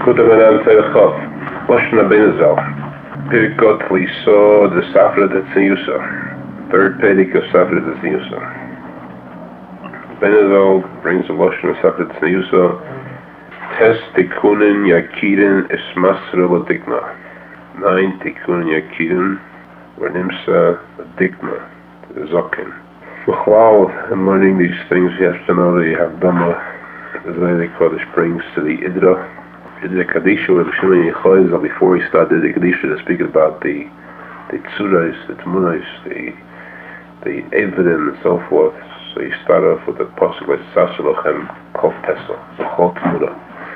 Kutabanan Tzeichov, Lashon HaBeinazal, Pirkot Liso de Safra de Tzniusa, third Pedig of Safra de Tzniusa. Beinazal brings the Lashon of Safra de Tzniusa, Tes Tikunin Yakirin Ismasra Ladikna. 9 Tikunin Yakirin, where Nimsa Ladikna, the Zokin. B'chlal, in learning these things, you have to know that you have Dhamma, the Zayde Kodesh brings to the Idra. Idra Kadisha, where the Shimon Yechoyzal, before he started the Kadisha, to speak about the Tzurais, the Tmurais, the Evidim, and so forth. So you start off with the Pasuk like Sasalochem Kol Tesla, the Chol Tmura.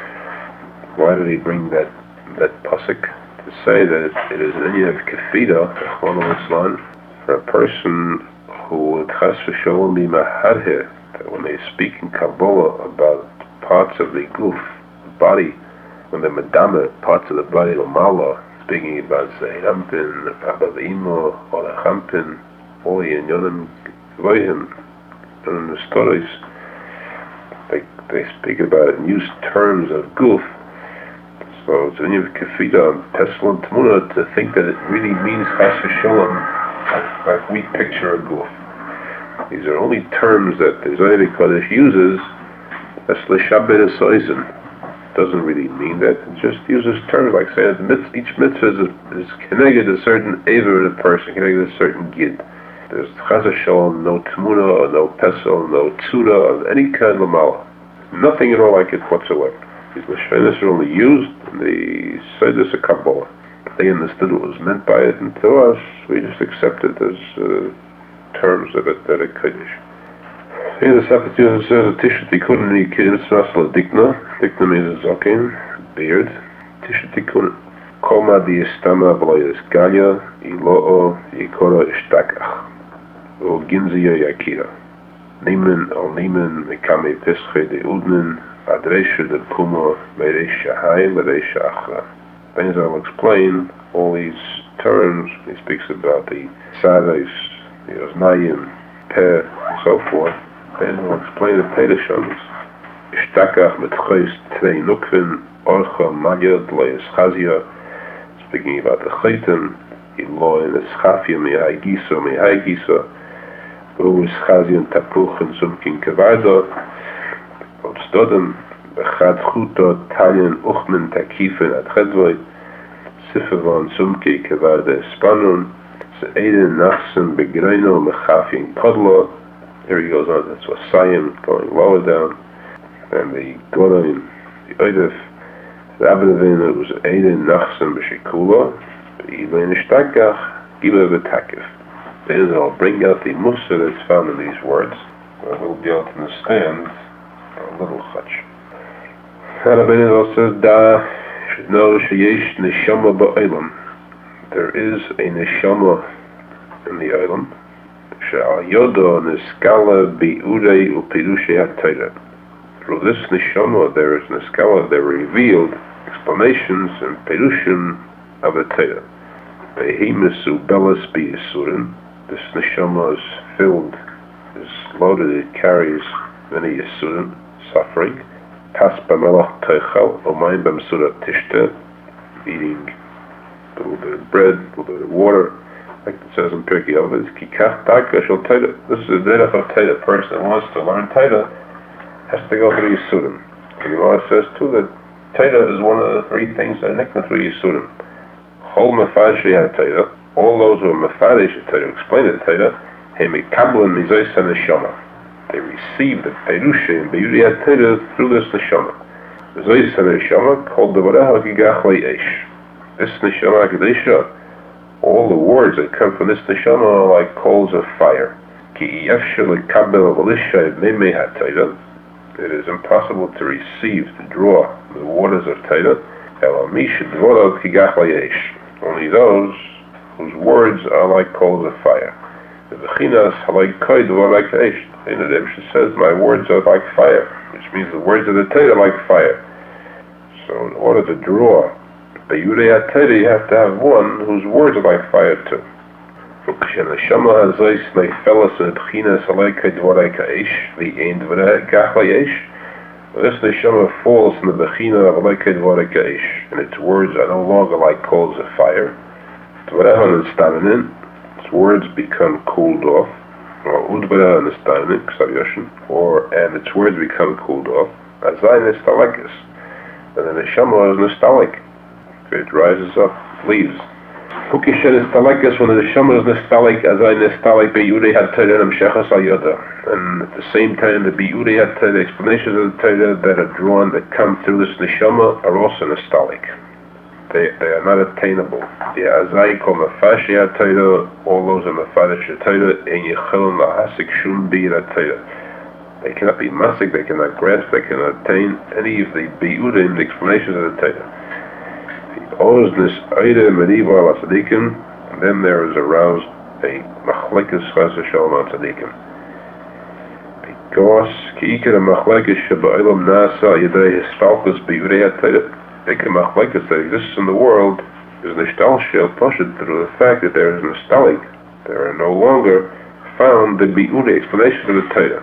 Why did he bring that Pasuk? To say that it is an Indian of Kefida, for a person who would Chas v'Sholom be Mahadhir, that when they speak in Kabbalah about parts of the Guf, the body, when the Madama, parts of the body, Lamala, speaking about Zayrampin, Abba Imo, or the Champin, all the Yonim Voyim, and the stories, they speak about it in use terms of Guf. So it's when you have Kefida and Tesla and Tmuna to think that it really means Chas v'Sholom, like we picture a Guf. These are only terms that the Zayde Kodesh uses as L'Shabbat Esoizen. Doesn't really mean that. It just uses terms like saying that each mitzvah is connected to a certain Ever in a person, connected to a certain Gid. There's Chas v'Sholom, no Tmuna, or no Pesel, no Tzura, of any kind of Lamala. Nothing at all like it whatsoever. These Lashonos are only used in the Seidos of Kabbalah. They understood what was meant by it, and to us, we just accept it as terms of it that are Kaddish. Here the Sapatuna says, Tisha Tikkun Nikirin Smasla Dikna. Dikna means a Zokin, beard. Tisha Tikkun Koma Diestama Vloyes Galya, Ilo'o Yikora Ishtakach. O Ginziya Yakira. Nimen al Nimen Mikame Pesche de Udnen, Adresha de Puma, Meresha Hai, Meresha Achra. Beinazal will explain all these terms. He speaks about the Sadais, the Oznayim, Peh, and so forth. Beinazal will explain the Pedashons. Ishtakach Metchois Trei Nukvin, Orcha Malyad, Loyes Chazia, speaking about the Chaitim, Iloin Eschafia, Mihai Gisa, Ruis Chazian Tapuch, and Sumkin Kevardo, Odstodem, Bechad Chuto, Talien, Uchmen, Takifen, Adchedvoy, Sifavon, Sumke, Kevarde, Spanun, Se'eden, Nachsen, Begreino, Mechafin, Kodlo. Here he goes on, that's Wasayim, going lower down, and the Godoin, the Oidef, the Abedavin, it was Eden, Nachsen, Beshikula, Even Ishtakach, Giba Betakif. Then I'll bring out the Musa that's found in these words, where we'll be able to understand a little chach. Rabbeinu says, Da, you should know, Sheyesh Neshama Ba'olam. There is a Neshama in the Olam. She'al Yodo Neskala Bi'urei U'Pirushay HaTorah. Through this Neshama, there is Neskala, there revealed explanations and Pirushim of the Torah. Behimesu Belas B'Yisurim. This Neshama is filled, is loaded, it carries many Yisurim, suffering. Pas b'melach teichel, omayim b'msurat tishte, eating a little bit of bread, a little bit of water, like it says in Pirkei Avos, ki kach taka shel Torah. This is a derech of Torah. A person that wants to learn Torah has to go through Yisurim. The Gemara says too that Torah is one of the 3 things that are nicknamed through Yisurim. Chol mefarshei ha-Torah, all those who are mefarish Torah, explain the Torah, he mekablan mizois ha-neshama. They receive the Perusha and Be'uri HaTorah through this Neshama. Mizois ha-neshama called the Devareha Gigach Le'esh. This Neshama HaKadesha, all the words that come from this Neshama are like coals of fire. Ki yefshel lekabel v'lishay b'mei ha-Torah. It is impossible to receive, to draw the waters of Torah. Ela mi shedvorav Gigach Le'esh. Only those whose words are like coals of fire. The Bechinas halay koid v'alay k'esh. And the Rebbe says, my words are like fire, which means the words of the Torah are like fire. So in order to draw Be'urei HaTorah, you have to have one whose words are like fire too. Uk'sheneshama hazois neifelas and b'chinas halay koid v'alay k'esh, v'ein dv'rei gach le'esh. This neshama falls in the bechina of Leked Vorek Eish, and its words are no longer like coals of fire. Its words become cooled off, and its words become cooled off. Azai Nestalekis, and the neshama is nostalgic. It rises up, leaves. Hukishen Nestalekis, when the neshama is nostalgic, Azai Nestalek Beyurei HaTorah Namshechas Al Yoda. And at the same time, the Biyurei HaTorah, the explanations of the Torah that are drawn, that come through this neshama, are also nostalgic. They are not attainable. The Azai Kol Mafashi HaTorah, all those are Mafarish HaTorah, and Yechilon Lahasik Shum Biyur HaTorah. They cannot be masik, they cannot grasp, they cannot attain any of the Biyurim, the explanations of the Torah. Oznis Eide Mediva Al Tzadikim, and then there is aroused a Machlekes Chas V'Shalom Al Tzadikim. Because Ki'ikar Machlekes Sheba'elam Nasa Yedei Histalkus Biyurei HaTorah, the Machlekes that exists in the world is Nishtalshel Pashut through the fact that there is nostalgic. There are no longer found the Biyurei explanations of the Torah.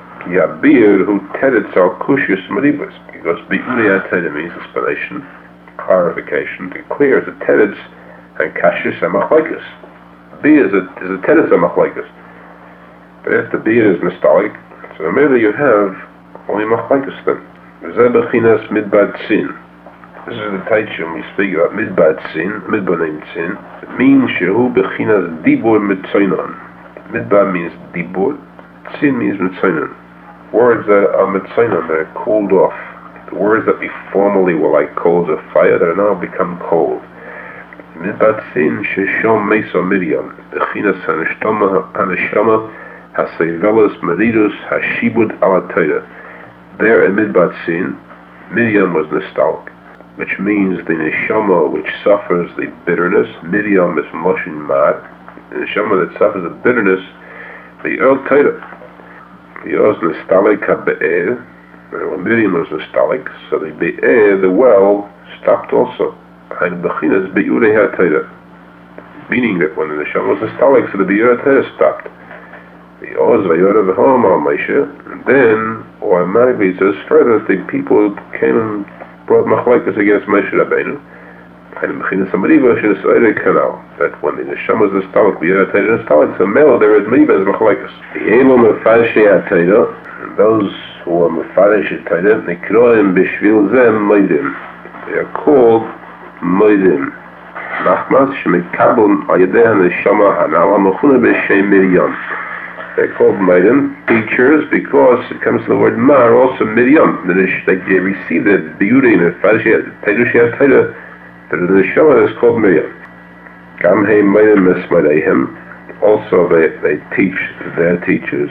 Yabir Hu Teretz Al Kushis Meribas, because Biyurei HaTorah means explanation, clarification, to clear the teretz and kashis and machlekes. Biyur is a teretz and machlekes. But if the biyur is nostalgic, so maybe you have only machlekes then. Zeh bechinas midbad sin. This is the taitchum we speak about midbad sin, midbad named sin. It means shehu bechinas dibur mitzaynon. Midbad means dibur, sin means mitzaynon. Words that are mitzaynon, that are cooled off. The words that formerly were like coals of fire, that are now become cold. Midbad sin sheshom meso Miriam. Bechinas haneshama hasevelas meridus hashibud ala Torah. There in midbad sin, Miriam was nostalgic, which means the neshama which suffers the bitterness. Miriam is moshin mad. The neshama that suffers the bitterness, the Earl Torah. The Oz nostalgic ha-be'er. When Miriam was nostalgic, so the be'er, the well, stopped also. And bechinas biyurei HaTorah, meaning that when the neshama was nostalgic, so the biyurei HaTorah stopped. The Oz vayora v'hom al Moshe, and then automatically it says further that the people came and brought machlekes against Moshe Rabbeinu. And bechinas hamariva shenesoirei kanal, that when the neshama was nostalgic, biyurei HaTorah nostalgic, so melo there is mariva as machlekes. The elo mefarshei HaTorah, and those who are mefarish HaTorah, nikroim b'shvil zem moedim. They are called moedim. Nachmas shemekabel al yedei haneshama hanala mechuna b'shem Miriam. They're called moedim, teachers, because it comes to the word mar, also Miriam. That they receive the beauty and the mefarish HaTorah, that the neshama is called Miriam. Gam hei moedim esmareihem. Also, they teach their teachers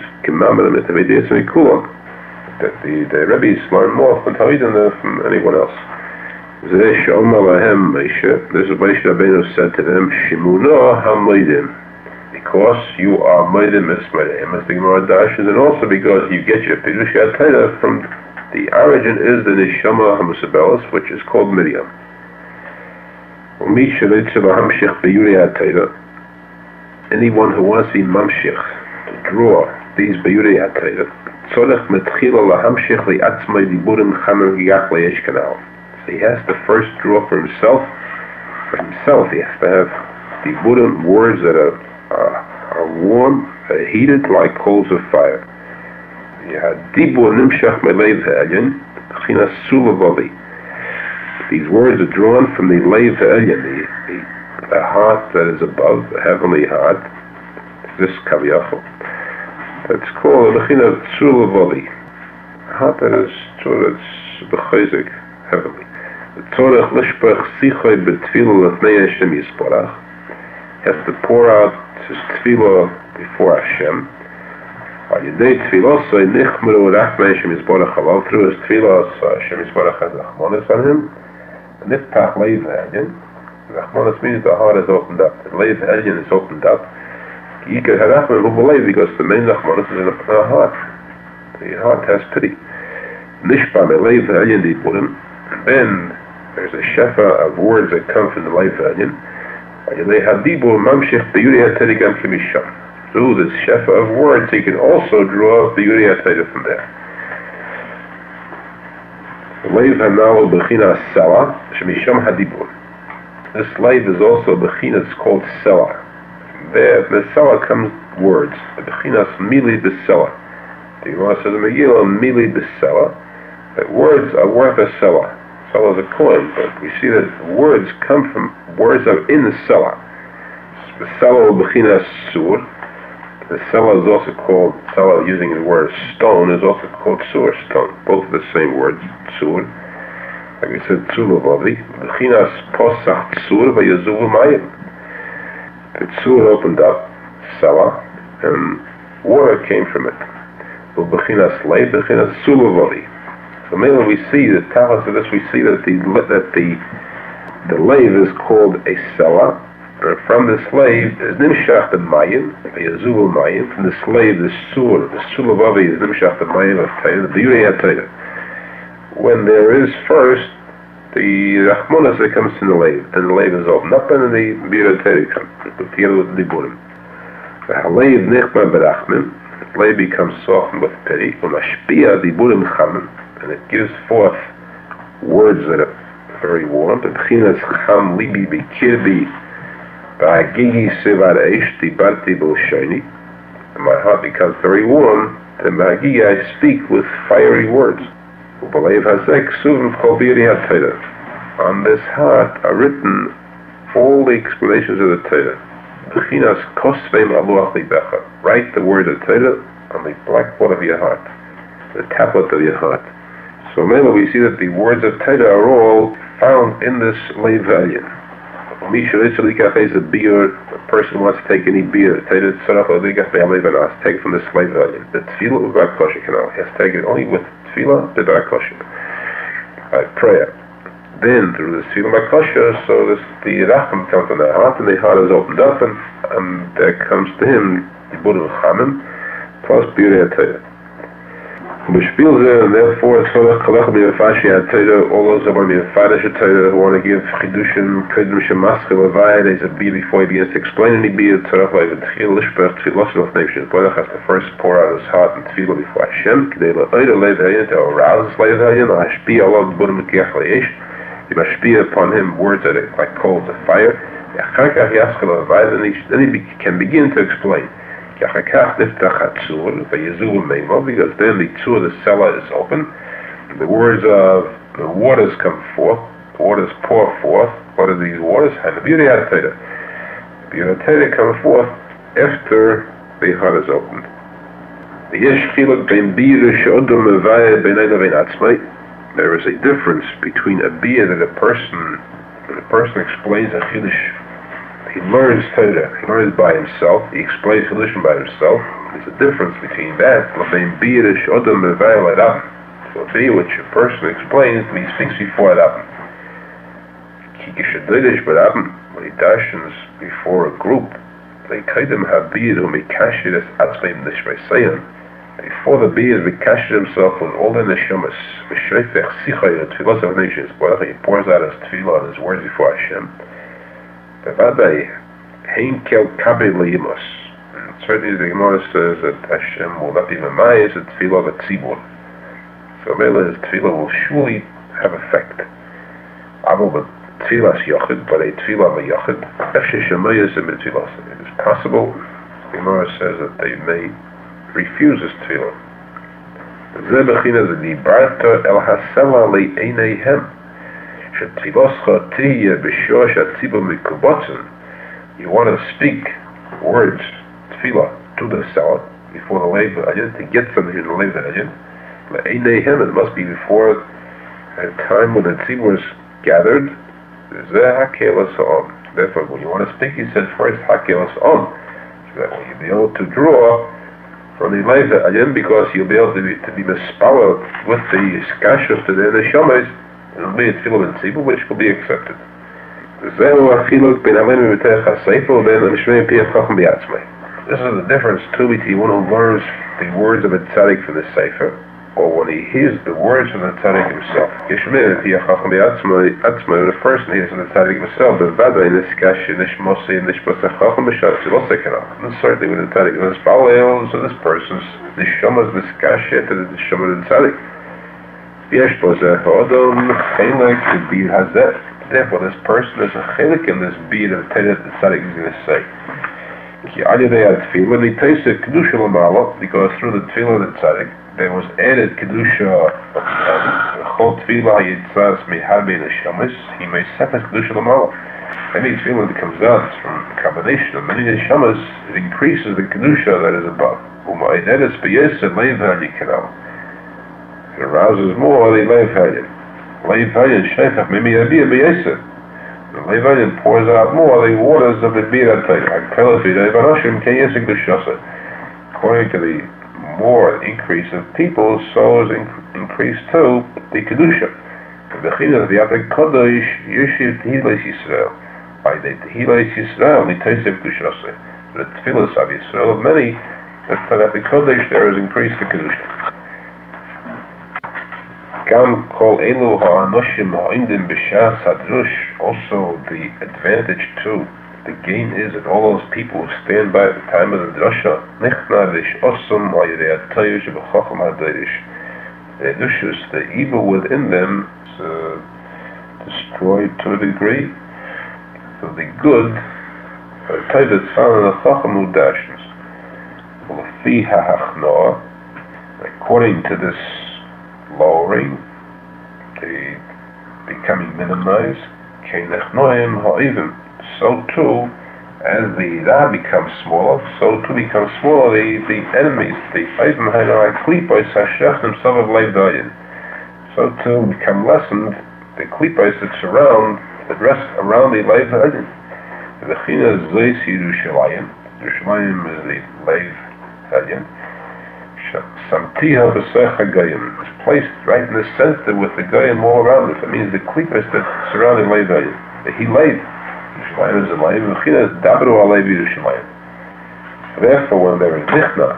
that the rabbis learn more from Talmidim than from anyone else. This is what Moshe Rabbeinu said to them, Shimuna ha-moedim, because you are moedim esmareihem, as the Gemara dashes, and also because you get your Pirush HaTorah from the origin is the neshama ha-musabelas, which is called Miriam. Anyone who wants to be mamshich, to draw these biyurei HaTorah, tzorech metchila lahamshich li'atzmai diburim chamer giyach le'esh kanal. So he has to first draw for himself. For himself, he has to have diburim, words that are warm, heated like coals of fire. Dibur nimshach meleiv ha'elyon, b'chinas sulavoli. These words are drawn from the leiv ha'elyon, the heart that is above, the heavenly heart, this kaviyachol. That's called b'china tzulavoli. A heart that is b'chayzik, heavenly. The tzorech lishpach sichoi b'tfilah l'fnei Hashem yisparach. He has to pour out his tefillah before Hashem. Al yedei tefilosoi nichmeru rachmei Hashem yisparach alav. Through his tefillah, so Hashem yisparach has rachmanis on him. And niftach leiv ha'elyon. Rachmanis means the heart is opened up. The leiv ha'elyon is opened up. Because the main Rachmanis is in the heart. The heart has pity. Nishpa meleiv ha'elyon diburim. And then there's a shefa of words that come from the leiv ha'elyon. Through this shefa of words, he can also draw the biyurei HaTorah from there. Leiv Hanal Bechina Sela, Shemisham Hadibur. This leiv is also Bechina, it's called Sela. There, the Sela comes words. The Bechinas Mili B'Sela. The Gemara says in Megillah, Mili B'Sela, that words are worth a Sela. Sela is a coin, but we see that words come from words that are in the Sela. The Sela Bechinas Sur. The Sela is also called, Sela using the word stone, is also called Sur, stone. Both are the same word, Sur. Like we said, Tzulavavi. Bechinas Posach Tzur Vayazuvu Mayim. The Tzur opened up, Sela, and water came from it. Bechinas Leiv, Bechinas Tzulavavi. So mainly we see, the Talis of this, we see that the Leiv is called a Sela. And from the slave is Nimshach the Mayim, Yazuvu Mayim. From the slave, the Sulavavi is Nimshach the Mayim of Tayyah, the Yurei HaTayyah. When there is first the Rachmonas that comes in the Leiv, and the Leiv is opened up, and the Yurei HaTayyah comes together with the Diburim. The Leiv Nichma Berachmim, the Leiv becomes softened with pity, Umashpia Diburim Chamen, and it gives forth words that are very warm. The Bechinas Cham Libi Bikirbi. And my heart becomes very warm, then I speak with fiery words. On this heart are written all the explanations of the Torah. Write the word of Torah on the blackboard of your heart, the tablet of your heart. So mainly we see that the words of Torah are all found in this Leiv Elyon. Is a beer, a person wants to take any beer, take it from the slave value. The tefillah of Barakosha canal, he has to take it only with tefillah to Barakosha. Prayer. Then through the tefillah Barakosha, so the racham comes on the heart, and the heart is opened up, and there comes to him the Buddha Chamim plus beer Torah. And therefore, all those who want to be Mefarish Torah, who want to give Chidushim, Kedim Shemaschil Avai, there's a beer before he begins to explain any beer, Tzarech Leiv Tchil Lishper Tchilos of Nation. Boilach has to first pour out his heart and tefillah before Hashem, K'dei L'Oida Leiv Hayin, to arouse his Leiv Hayin, Hashpia Allah B'Burim Kiach Le'esh, he mashpia upon him words that are like coals of fire, then he can begin to explain. Because then the tzur, the Sela, is open, the words of the waters come forth, the waters pour forth. What are these waters? And the beauty of the beauty of the come forth after the heart is opened. There is a difference between a beer that a person explains a chiddush. He learns Torah, he learns by himself, he explains solution by himself. There's a difference between that, so a beer which a person explains, he speaks before it happens. When he dashens before a group, they kaidim habir umikashir atzmeim nishmeisayan. Before the beer mikashir himself with all the neshamas, v'shreifech sichai the tefillah of nations, he pours out his tefillah and his words before Hashem. Certainly the Gemara says that Hashem will not be memayis the tefillah of a tzibur. So Mela, his tefillah will surely have effect. But tefillah yochid, but a tefillah of a yochid, it is possible, the Gemara says, that they may refuse his tefillah. You want to speak words, tefillah, to the Sela before the Leiv Elyon, to get something in the Leiv Elyon. It must be before a time when the tzibur is gathered. Therefore, when you want to speak, he says first hakelas on, so that when you'll be able to draw from the Leiv Elyon, because you'll be able to be misspelled with the skashus to the neshamas. It will be a tefillah and tzibur which will be accepted. This is the difference too between one who learns the words of a tzaddik from the sefer, or when he hears the words from the tzaddik himself. When a person hears from the tzaddik himself, and certainly when the tzaddik is so this person's neshama is niskashet to the neshama of the tzaddik. Therefore, this person is a chelik in this bead of Tedet the Tzaddik is going to say. Because through the tefillah of the Tzaddik, there was added kedusha chol tefillah yitzas mihabe neshamis. He may separate kedusha l'mala. Any tefillah that comes out from a combination of many neshamas, it increases the kedusha that is above. It arouses more the Leiv Halyan. Leiv Halyan shaychach mimi abiyah b'yesed. The Leiv Halyan pours out more the waters of the Bir HaTayr. According to the more increase of people, so is increase too the Kedusha. The Bechina of the Atek Kodesh Yeshiv Tehillah Yisrael. By the Tehillah Yisrael, the Teisef Kedushase. The Tefillas of Yisrael of many, that for the Kodesh there is increased the Kedusha. Gam kol elu ha'anoshim ha'indim b'shas hadrush. Also, the advantage too, the gain is that all those people who stand by at the time of the drasha, nichna vish osum ha'yirei ha'tayush b'chacham ha'dayrish. The dushus, the evil within them, is destroyed to a degree. So the good, the type that's found in the chacham udashins. L'fi ha'achnoah, according to this lowering, the becoming minimized, so too, as the Ra becomes smaller, so too becomes smaller the enemies, the Eivim Hainai Klipos Hashech themselves of Leiv Halyan. So too become lessened the Klipos that rest around the Leiv Halyan. The Bechina is Zeis Yerushalayim. Yerushalayim is the Leiv Halyan. Samtiha b'sech ha'gayim. It's placed right in the center with the gayim all around it. That means the klipos that surrounding Leiv Halyan. The Hilayim. Yerushalayim is a Leiv. V'china is dabru ha'leiv Yerushalayim. Therefore, when there is nichna,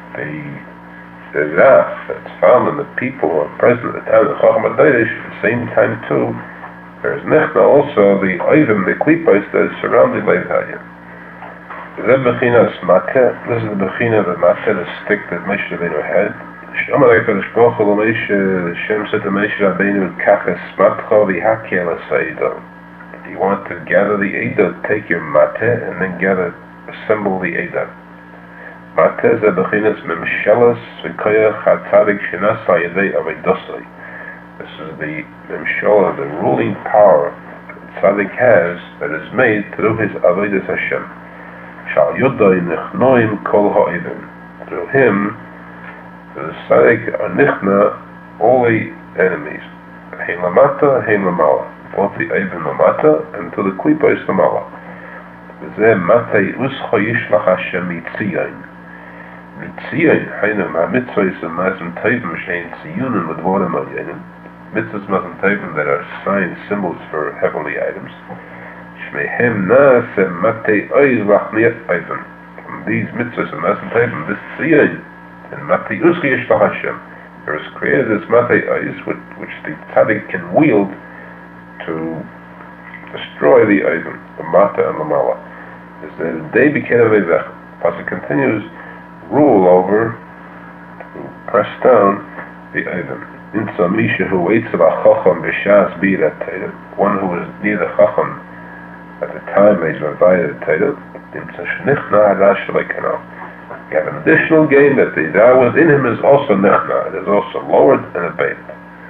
the wrath that's found in the people who are present at the time of the Chacham HaDayrish, at the same time too, there is nichna also the oivim, the klipos that is surrounding Leiv Halyan. This is the Bechina of the Mateh, the stick that Moshe Rabbeinu had. Shomer HaKadosh Baruch Hu Moshe, Hashem said to Moshe Rabbeinu, Kaches matcha v'hakel aseido. You want to gather the Eidah, take your Mateh and then assemble the Eidah. Mateh is the Bechinas Memshelas v'koyach ha'tzadik shenasa yedei avedosai. This is the Memshelah, the ruling power that Tzadik has, that is made through his Avodas Hashem. Shal Yodai Nichnoim Kol Ha'ivim. Through him, the Tzaddik are Nichna, all the enemies. Hein Lamata, Hein Lamala. Both the Eivim Lamata and to the Klipos Lamala. V'zeh Matei Uscha Yishlach Hashem Mitziyain. Mitziyain, Hainam HaMitzvahs and Mazim Teivim Shein Tziyunim L'dvorim Al-Yenim. Mitzvahs Mazim Teivim that are signs, symbols for heavenly items. Shmeihem Na'aseh Matei Oiz Lachniat Eivim. From these mitzvahs and Mazim Teivim, this Tziyain, and Matei Uscha Yishlach Hashem, there is created this Matei Oiz, which the Tzaddik can wield to destroy the Eivim, the Mata and the Mala. Is that they became a Vevech. Pasuk continues, rule over, to press down the Eivim. Insa Misha who waits about Chacham B'Shas B'Yirat Teira, one who was near the Chacham at the time they invited the Teira, Insa Shnichna Hadash Lekana. You have an additional gain that the Ra within him is also Nechna, it is also lowered and abated.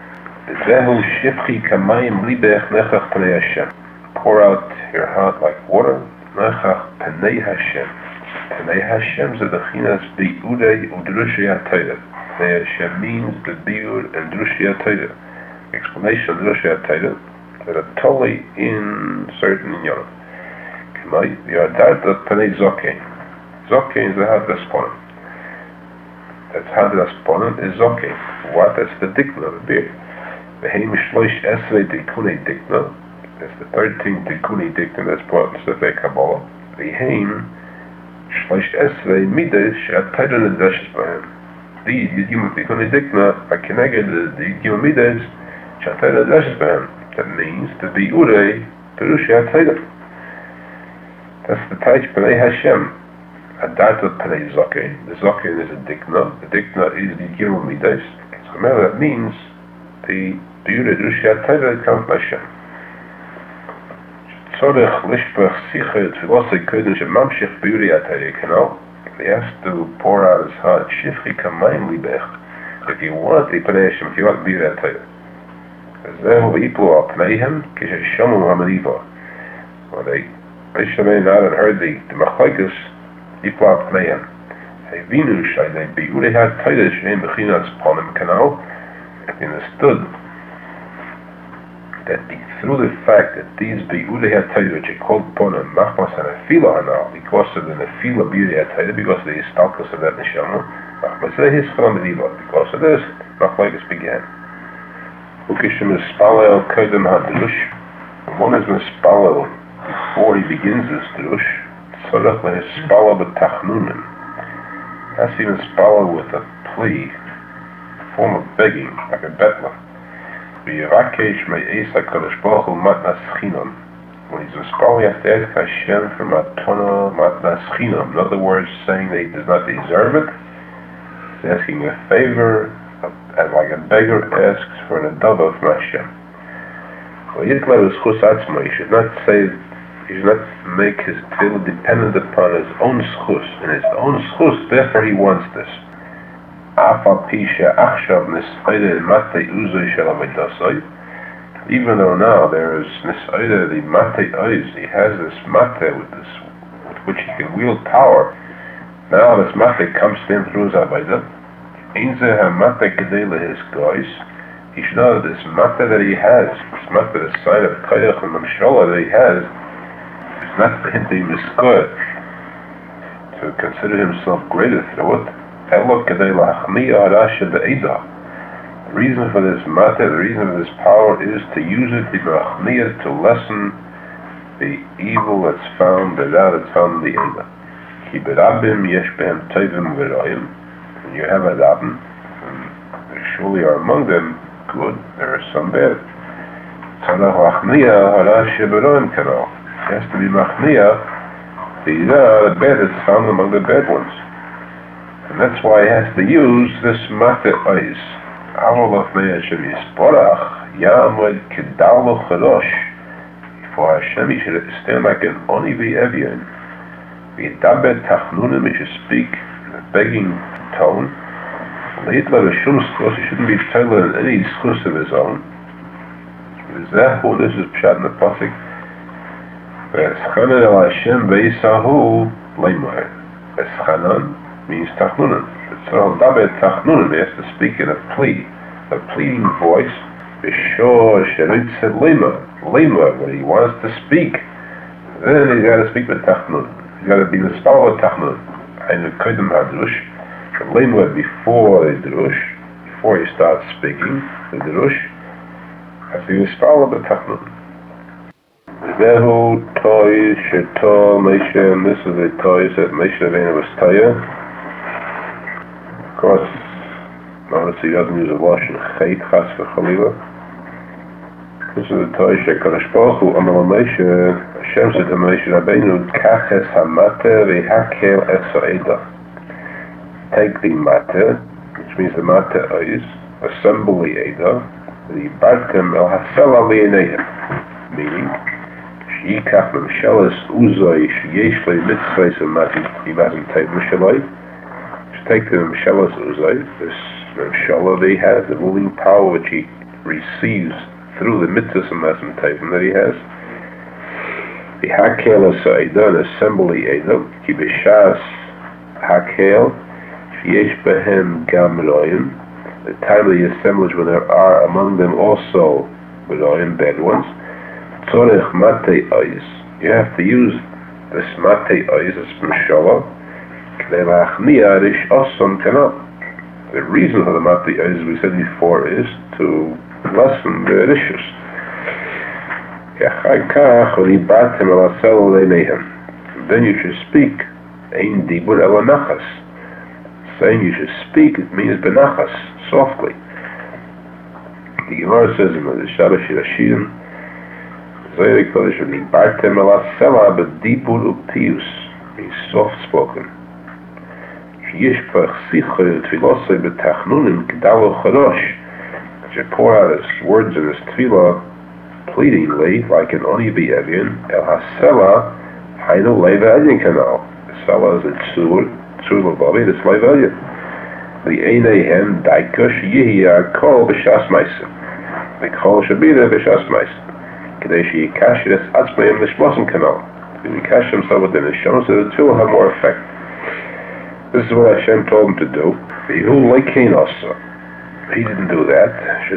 Pour out your heart like water. Nechach Penei Hashem. Penei Hashem is the Bechinas Bi'udei Udrushei HaTorah. Penei Hashem means the Bi'ud and Drushei HaTorah. Explanation of Drushei HaTorah that are totally certain in Yonah. K'may V'yadarta Penei Zokein. Zokein is the Hadasponim. That's Hadasponim is Zokein. What? That's the Dikna of the beard. V'heim shloish esrei tikunei dikna. That's the 13th tikunei dikna that's brought in Sifrei Kabbalah. V'heim shloish esrei midas she'atayra nedashes b'hem. These yidgim tikunei dikna are connected to the yidgim midas she'atayra nedashes b'hem. That means to be urei perush she'atayra. That's the Taich Penei Hashem. Adarta Penei Zokein. The Zokein is a dikna. The dikna is the yidgim midas. So remember that means the Biure Drushya Torah comes from Hashem. Tzorech lishbach sicha tefilosei kodim shemamshich Biure Torah Kanal. He has to pour out his heart. Shifchi kamayim libech. If you want Ipnei Hashem, if you want Biure Torah. Zehu v'iplu al pneihem kishishamu hamadiva. When they Mishraim out and heard the machlokes, iplu al pneihem. Hevinu shaydei Biure HaTorah shehem b'chinas ponim kanal. He understood that through the fact that these Biure HaTorah, which are called ponim, machmas and nefila hanal, because of the nefila Biure HaTorah, because of the istalkus of that neshama, machmas his chamadiva, because of this, machlokes began. Ukishim mispalel kodem hadrush. One is mispalel before he begins this drush. Tzorech lehispalel b'tachnunim. Has he mispalel with a plea, a form of begging, like a betla. V'yirakesh me'es HaKadosh Baruch Hu matnas chinam. When he's mispalel, he has to ask Hashem for matana matnas chinam. In other words, saying that he does not deserve it. He's asking a favor, and like a beggar asks for an adava from Hashem. Well, he should not say, he should not make his tefillah dependent upon his own schus, and his own schus, therefore he wants this. Even though now there is nisaida, the mate ois, he has this mate with which he can wield power. Now this mate comes to him through his avodah. He should know that this matter that he has, this matter, the sign of koyach and mamshola that he has, is not for him to be misquoted, to consider himself greater through it. The reason for this matter, the reason for this power is to use it to lessen the evil that's found, the ra that's found in the Eidah. When you have a rabin, there surely are among them good, there are some bad. It has to be machniya, the bad is found among the bad ones. And that's why he has to use this mate ois. Before Hashem, he should stand like an oni v'evyon. He should speak in a begging tone. He shouldn't be tailored in any schus of his own. This is pshat in the pasuk. V'eschanan el Hashem v'yisahu leimar. Eschanan means tachnunan. He has to speak in a pleading voice. V'shor sheritz leimar. Leimar, when he wants to speak, then he's got to speak with tachnunan. He's got to be the spell of tachnunan. And the kodem hadrush. Before the drush, before he starts speaking, the drush, as he was followed the tachnun. Zehu toy shetol Moshe, and this is the toys that Moshe Rabbeinu was toya. Of course, notice he doesn't use a lashon chet chas v'chalila. This is the toy shekadosh Baruch Hu Amar Moshe. Hashem said to Moshe Rabbeinu, Kach es hamate v'hakel es ha'edah. Take the matter, which means the matter is, assemble the Eidah, the Barkem el Hasela Le'eneihem, meaning, Sh'yikach memshelas uzoi sh'yesh le mitzvahs imazim teiv m'shalai, just take the memshelas uzoi, this memshala that he has, the ruling power which he receives through the mitzvahs imazim teivim that he has, the Hakel es Eidah, and assemble the Eidah, ki b'shas Hakel, Yesh behem gam roim, the time of the assemblage when there are among them also roim, bad ones. Tzorech mate ois. You have to use this mate ois, this mshala, k'nei la'achniya rish oson kanal. The reason for the mate ois, we said before, is to lessen the rishus. Then you should speak ein dibur ela nachas. Saying you should speak, it means benachas, softly. The Gemara says in the Shabbos Shirashim, Zohar Kodesh v'nibartem ela sela b'dibur u'pius, means soft-spoken. Sh'yishpach sicha tefilosei b'tachnunim k'dalo charosh. should pour out his words in his tefillah pleadingly, like an oni b'evyin, el hasela, hainu leva elyon kanal. The sela is a tzur l'bavi, it's leva elyon. The eineihem daikush yihya kol b'shas meisim. The kol should be there b'shas meisim. Kadei sheyikashir es atzmayim nishmosim kanal. He would cash himself within his shom, so the tefillah will have more effect. This is what Hashem told him to do. V'hu leikein asa. He didn't do that.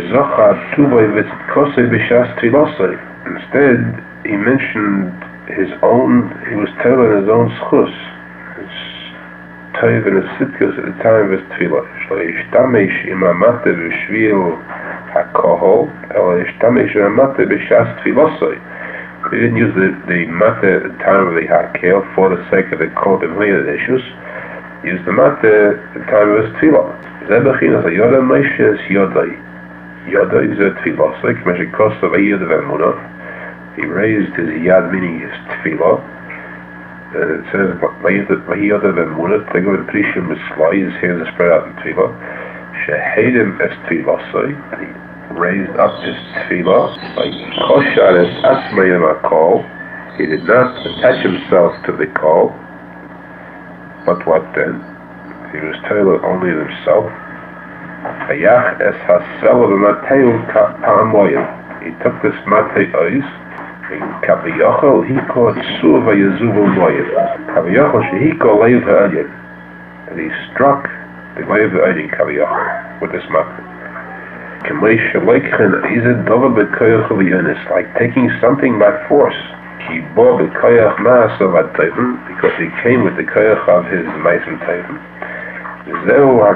Instead, he mentioned his own, he was telling his own schus, his taiv and his sitkus at the time of his tefillah. Shleishtamish imamate v'shvil hakohol, elishhtamish imamate b'shas tefilosai. He didn't use the mate at the time of the hakel for the sake of the kol b'mlayat issues. He used the mate at the time of his tefillah. Zebechinas Yoda Meishes Yodai. Yoda is a tefillah. Like Meshikosa Vayod Vemuna. He raised his yad, meaning his tefillah. And it says Vayod Vemuna. Take over the Prishim with his hands are spread out in tefillah. Shehedim es tefillah. He raised up his tefillah. Like Koshar es Asmayim HaKol. He did not attach himself to the call. But what then? He was tailored only to himself. Hayach es hasela v'mateu pa'amoyim. He took this matei ois, and kaviyachol hiko tzur v'yezuvu moyim. Kaviyachol shehiko leiv ha'alyin. And he struck the leiv ha'alyin kaviyachol with this matei. K'mei sheleikchen ized dova b'koyach v'yonis, like taking something by force. Ki bo b'koyach ma'asav ad-tevim, because he came with the koyach of his ma'asim tevim. This is why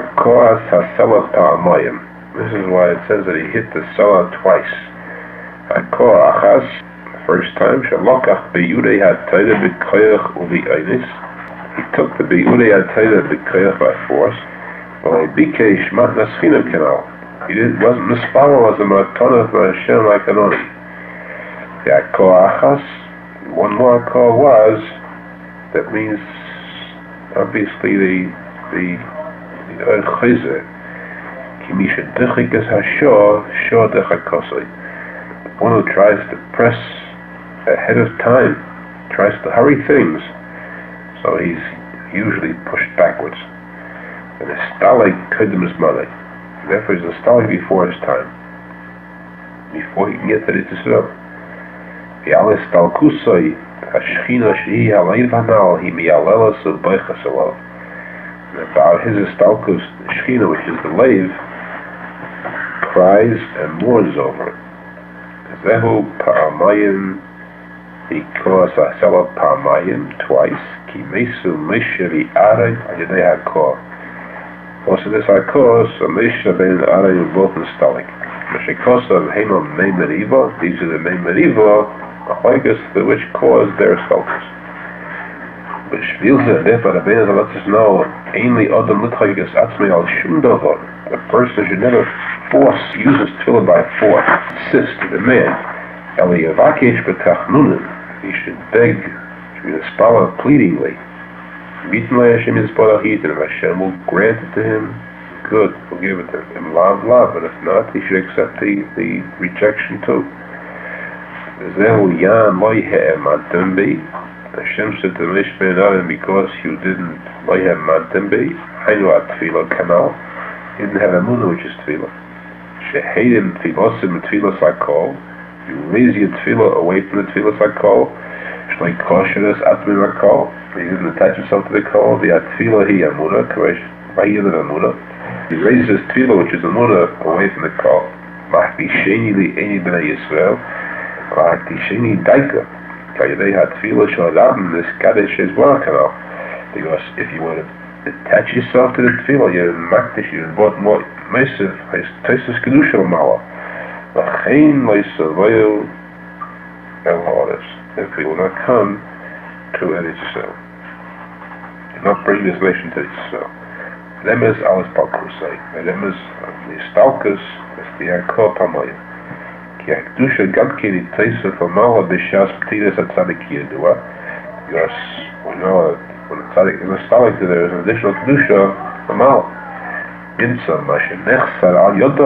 it says that he hit the Sela twice. The first time, he took the Biyudei HaTorah b'koyach by force. He wasn't mispalel as a matana for Hashem like an oni. One more call was, that means obviously the Chizeh, Kimisha Dichikas Hashor, Shor Dechakosai. One who tries to press ahead of time, tries to hurry things, so he's usually pushed backwards. And a Stalag Kedim is Malay. Therefore, he's a Stalag before his time, before he can get to the Tisra. Yalis Talkusai, Hashchina Shehi Halayv Hanal, He Mialelas of Beichasalav. About his Estalkus, the Shechina, which is the Lev, cries and mourns over it. Zehu Pa'amayim, because Asela Pa'amayim, twice, Ki Mesu Meshavi Aray, Ayadei HaKor. Also this HaKor, so Mesha Ben Aray are both in Stalik. Meshikosa Hemam Mei Meriva, these are the Mei Meriva, Achaikas, which caused their Estalkus. But Shvilza, therefore, the Bein lets us know, Ainli Adam Litchayikas Atzmei Al Shum Davar. A person should never use his tefillah by force, insist to the man. Eli Yavakesh B'Tachnunim, he should beg, should be spala pleadingly. Bitin Lai Hashem Yisparahit, and if Hashem will grant it to him, good, we'll give it to him. Lav, and if not, he should accept the rejection too. Zehu Yan Loi He'ematem Bi. Hashem said to Mish Ben Adam, because you didn't lay him mantembe, Hainu at-tefillah kanal, you didn't have emunah, which is tefillah. Shehedim tefillosim tefillas HaKol, you raise your tefillah away from the tefillas HaKol, Shlei kosheres atmim HaKol, he didn't attach himself to the kol, the at-tefillah hi emunah, karesh, vayid of emunah, he raises his tefillah, which is emunah, away from the kol. Mahdi sheni li eni b'nei Yisrael, Mahdi sheni daika, because if you want to attach yourself to the tefillah, you're makdish, you're bought more meisiv, teisus kedusha mala. Lachein leisavayu el ha'aretz. Therefore, you will not come to Eretz Yisrael. Do not bring this nation to Eretz Yisrael. Lemes alas palkusai. Lemes the stalkus, that's the akor pamayim. Kedusha Gamkin Taisa for Mala Bishas Ptidas at Tzadik Yedua. Because we know when the Tzadik is a Stalik, there is an additional Kedusha for Mala. Imsa Mashenechsar Al Yodon.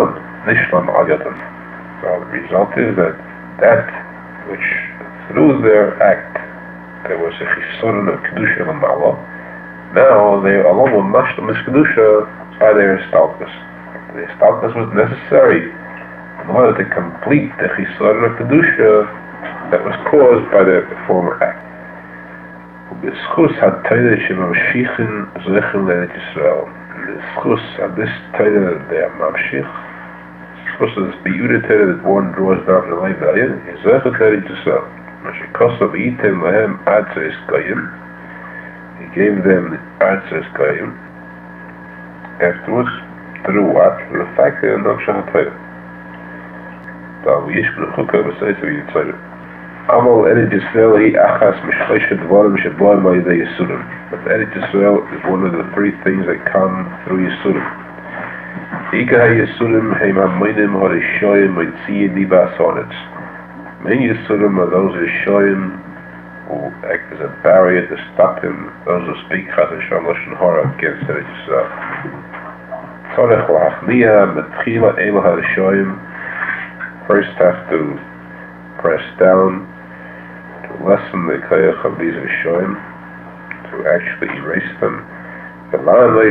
Nishlan Al-Yatan. So the result is that which through their act there was a Chisoron of Kedusha L'Mala, now they are along with Mashlam Kedusha by their Istalkus. The Istalkus was necessary in order to complete the Chisoron of Kedusha that was caused by the former act. B'schus ha-Torah shemamshichin zechen l'Eretz Yisrael. B'schus ha-this Torah they are mamshich. B'schus ha-this biyuda Torah that one draws down from the life value. Is zechen l'Eretz Yisrael. Mashikosav yitem lahem atzes goyim. He gave them the atzes goyim. Afterwards, through what? The fact that they are not shach ha-Torah. Dal v'yish b'nechukah b'sayis v'yitzayim. Amal Eretz Yisrael hi achas mishleisha dvarim sheboim al-yedei Yisurim. But Eretz Yisrael is one of the three things that come through Yisurim. Ika ha-Yisurim heim ha-moinim ha-rishoyim ha-tziyid libas honetz. Many Yisurim are those Rishoyim who act as a barrier to stop him, those who speak Chas Hashem Lashon Hara against Eretz Yisrael. Tzorech l'hachliya metchila elu ha-Rishoyim. First have to press down to lessen the koyach of these Rishoyim, to actually erase them, and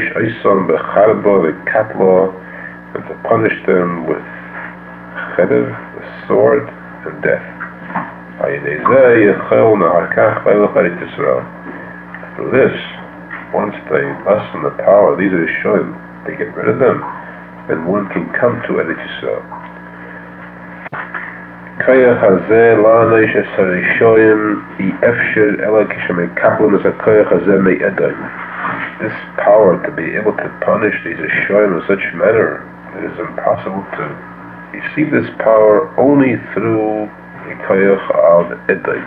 to punish them with chedev, the sword, and death. Through this, once they lessen the power of these Rishoyim, they get rid of them, then one can come to Eretz Yisrael. Koyach hazeh la'aneish es ha-Rishoyim hi efshir ela k'shemekablim es ha-koyach hazeh me'edayim. This power to be able to punish these Rishoyim in such a manner, it is impossible to receive this power only through the koyach of edayim.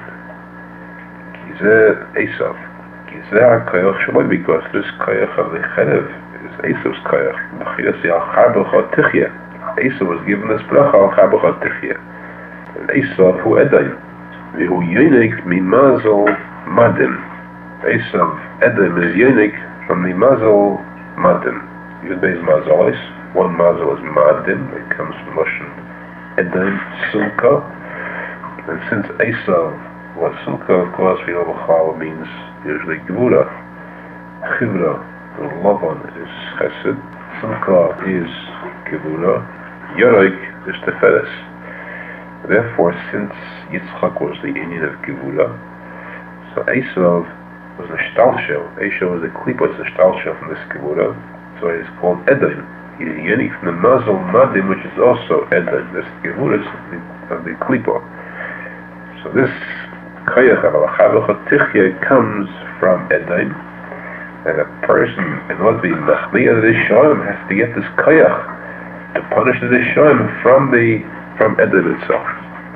Kizeh Esav. Kizeh ha-koyach shaloi, because this koyach of the chedev is Esav's koyach. B'chiras al-chabuch al-tichya. Esav was given this bracha al-chabuch al-tichya. And Esav hu edayim. V'hu yonik mi-mazel madim. Esav edayim is yonik from the mazel madim. Yud-Beis mazalis. One mazel is madim. It comes from Lashon edayim, sulka. And since Esav was sulka, of course, we know B'chal means usually gevura. Chivra, or Lavan, is chesed. Sulka is gevura. Yorik is teferes. Therefore, since Yitzchak was the Indian of Gevura, so Esav was a shtalshel. Esav was a klipa, it's a shtalshel from this Gevura, so it is called Edayim. He is unique from the Mazel Madim, which is also Edayim. This Gevura is of the klipa. So this koyach of al-chavuch al-tichya comes from Edayim, and a person, in order to be machliya the Rishoyim, has to get this koyach to punish the Rishoyim from Edayim itself.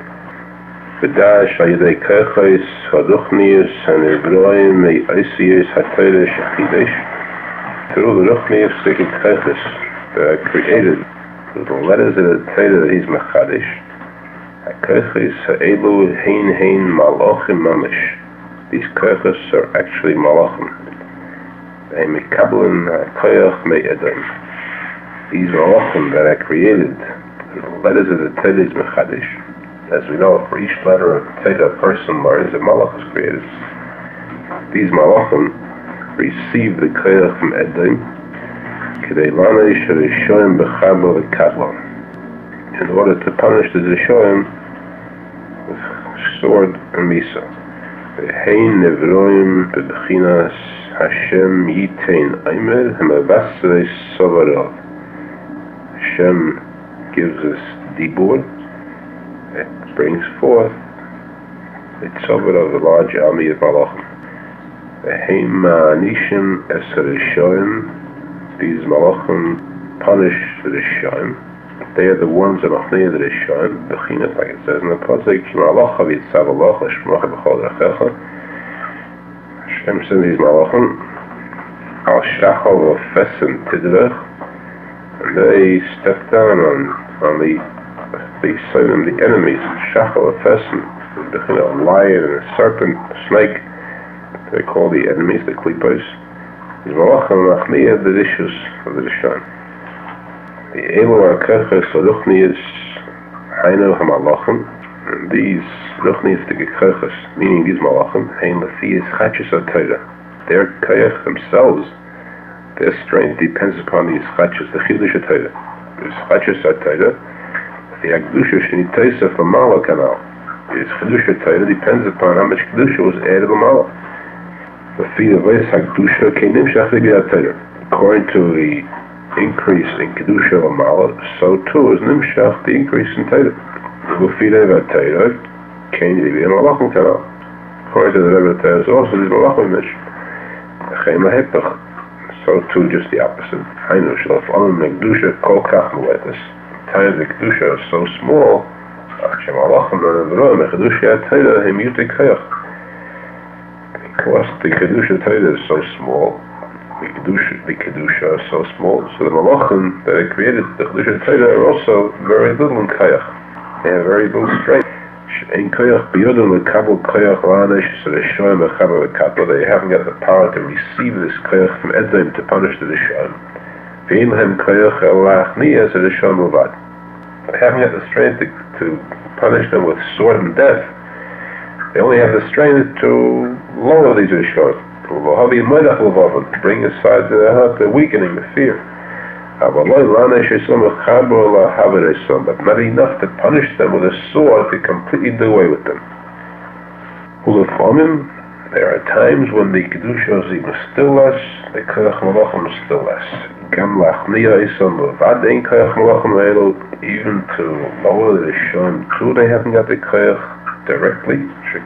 B'dash al-yedei koyachos ha-ruchnius ha-nivroim me'isiyos ha-Torah shechidesh. Through the ruchnius, the koyachos that are created, through the letters of the Torah that he's mechadish, ha-koyachos ha-elu hein malachim mamish. These koyachos are actually malachim. They mekabelin ha-koyach me'edayim. These malachim that are created, the letters of the Torah is mechadish. As we know, for each letter of Torah a person learns, a malach is created. These malachim receive the koyach from Edayim, k'dei la'aneish ha-Rishoyim b'chabo v'kadlon, in order to punish the Rishoyim with sword and misa. V'hein nevroim b'bechinas Hashem yitein aimer ha'mavasrei sovarov. Hashem gives us dibur. It brings forth the tzavot of the large army of malachim. V'heim ma'anishim es ha-Rishoyim. These malachim punish the Rishoyim. They are the ones that machliya the Rishoyim. B'chinas, like it says in the pasuk, Ki malacha v'yitzav Allah l'shmocha b'chol drachecha. Hashem sent these malachim al shachal v'fesen tidrech, and they stepped down on the Sodom, the enemies, Shachal, a pheasant, a lion and a serpent, a snake, they call the enemies, the klipos. These malachim machliya the issues of the Rishoyim. The Elu HaKochos HaRuchnius Hainu HaMalachim, and these Ruchniistic Kochos, meaning these Malachim, Hein Lefias Chachos HaTorah. Their Koach themselves, their strength depends upon these Chachos, the Chidush HaTorah. This Chachos HaTorah, the Akdusha Shnitosa from Mala Kanal. This Chidush HaTorah depends upon how much Kedusha was added to Mala. According to the increase in Kedusha of Mala, so too is Nimshach the increase in Torah. According to the Rebbe Torah, also this Malachim Mish. So too just the opposite. Times the Kedusha is so small, because the Kedusha Torah is so small, the Kedusha is so small, so the Malachim that are created the Kedusha Torah are also very little in Koach. They have very little strength. In Koach biyodin lekabel Koach la'anish, so the Shoim echabel lekabel, they haven't got the power to receive this Koach from Edom to punish the Shoim. Ve'im hem Koach elachniya, so the Shoim uvad. They haven't got the strength to punish them with sword and death. They only have the strength to lower these Rishonim, to bring aside the weakening, the fear. But not enough to punish them with a sword to completely do away with them. There are times when the Kedusha is even still less, the Koach Malachim is still less. Even to lower the Rishonim too, they haven't got the Koach directly.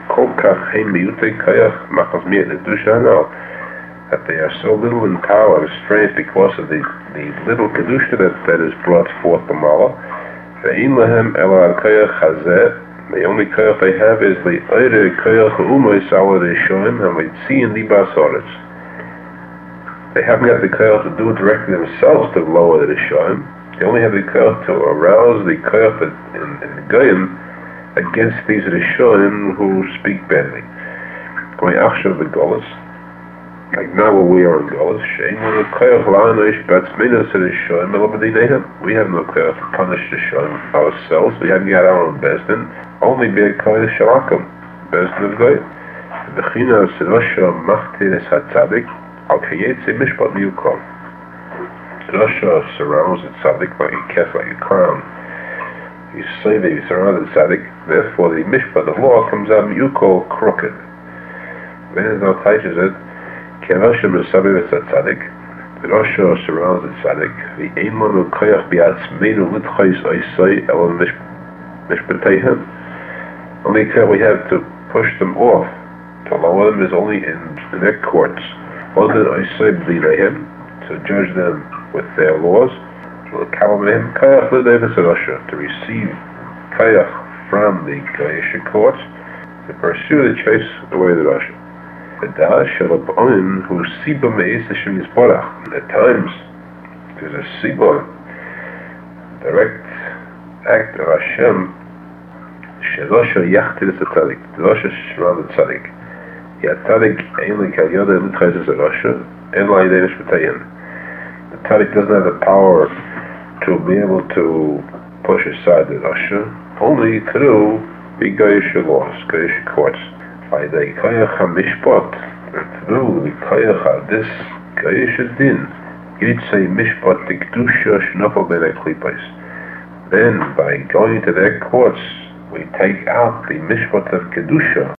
That they are so little in power and strength because of the little Kedusha that is brought forth from Allah. The only Koach they have is the Eire Koach Umois Ala Rishonim and we see in Libas Oretz. They haven't got the Koach to do it directly themselves to lower the Rishonim. They only have the Koach to arouse the Koach in the Goyim against these Rishonim who speak badly. Going Achshav the Golas, like now where we are in Golas, we have no Koach to punish the Rishonim ourselves. We haven't got our own Bezdin. Only be a Koach Shalakim, Bezdin of Goyim. The Bechina of Sedosha Machtiris HaTzadik Al Kayetze Mishpat Miyukom. Sedosha surrounds the Tzadik like a kef, like a crown. You say that you surround the Tzadik, therefore the Mishpat, the law, comes out Miyuko crooked. Then it teaches it, Kedosha Mesabev Tzadik, the Sedosha surrounds the Tzadik, the Einlanu Koach Biatzmeinu Litchais Oisai Elon Mishpateihem. Only we have to push them off. To lower them is only in their courts. To judge them with their laws. To receive Koach from the Goyish courts. To pursue the chase away the Rasha. At times there's a Siba, direct act of Hashem. Shedosha Yachtiris HaTzadik, the Rasha surround the Tzadik. Yatadik Einlik Al-Yoda Litchais HaRasha, En La'idei Mishpatayim. The Tzadik doesn't have the power to be able to push aside the Rasha, only through the Goyish laws, Goyish courts. La'idei Koach HaMishpat, through the Koach this Goyish Din, Yitzei Mishpat Kedusha Shnofel Ben HaKlipos. Then, by going to their courts, we take out the Mishpat of Kedusha